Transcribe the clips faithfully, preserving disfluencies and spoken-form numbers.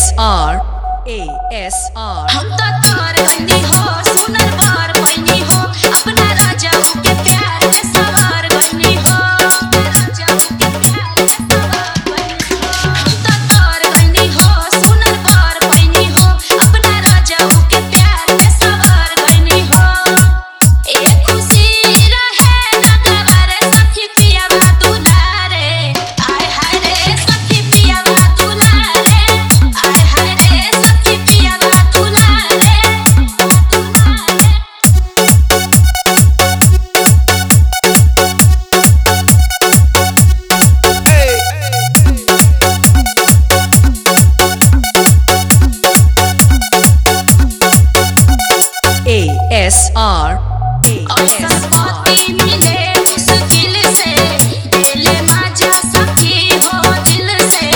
S R A S R हम तो तोर गनी हो सुनर बार पैनी हो अपना राजा के प्यार में सवार गनी हो राजा के प्यार में सवार गनी हो हम तो तोर गनी हो सुनर बार पैनी हो अपना राजा के प्यार में सवार गनी हो ए खुशी रहे ना गवारे सखी पिया दुलारे आय हाय रे सखी पिया दुलारे आय हाय रे सखी पिया दुलारे दुलारे A S R A S ऐसा R पति मिले मुश्किल से दिल मजा सखी हो दिल से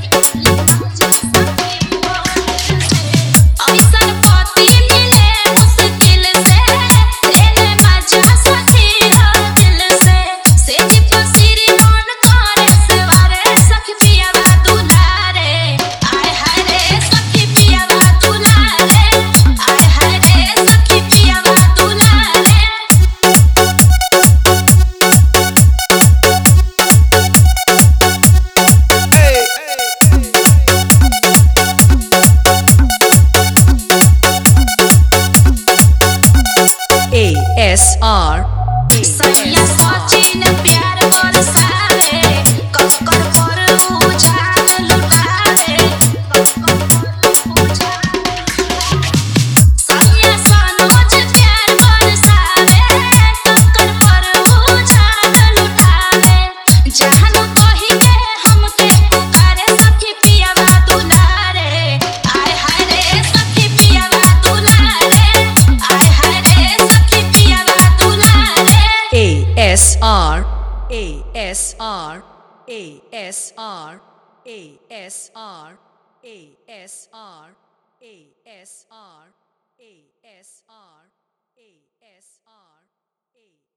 ऐसा पति मिले मुश्किल से दिल मजा सखी हो दिल से से जीप सिरी मन करे सवारे सखी पिया दुलारे आय हाय रे सखी पिया दुलारे आय हाय रे सखी पिया दुलारे A S R सैया सचिन प्यार बरसावे कक्कर पर उजान लुटावे सैया सनोज प्यार बरसावे कक्कर पर उजान लुटावे जहान कही के हमके पुकारे सखी पिया दुलारे आय हाय रे सखी पिया दुलारे आय हाय रे सखी पिया दुलारे A S R A S R A S R A S R A S R A S R A S R A S R A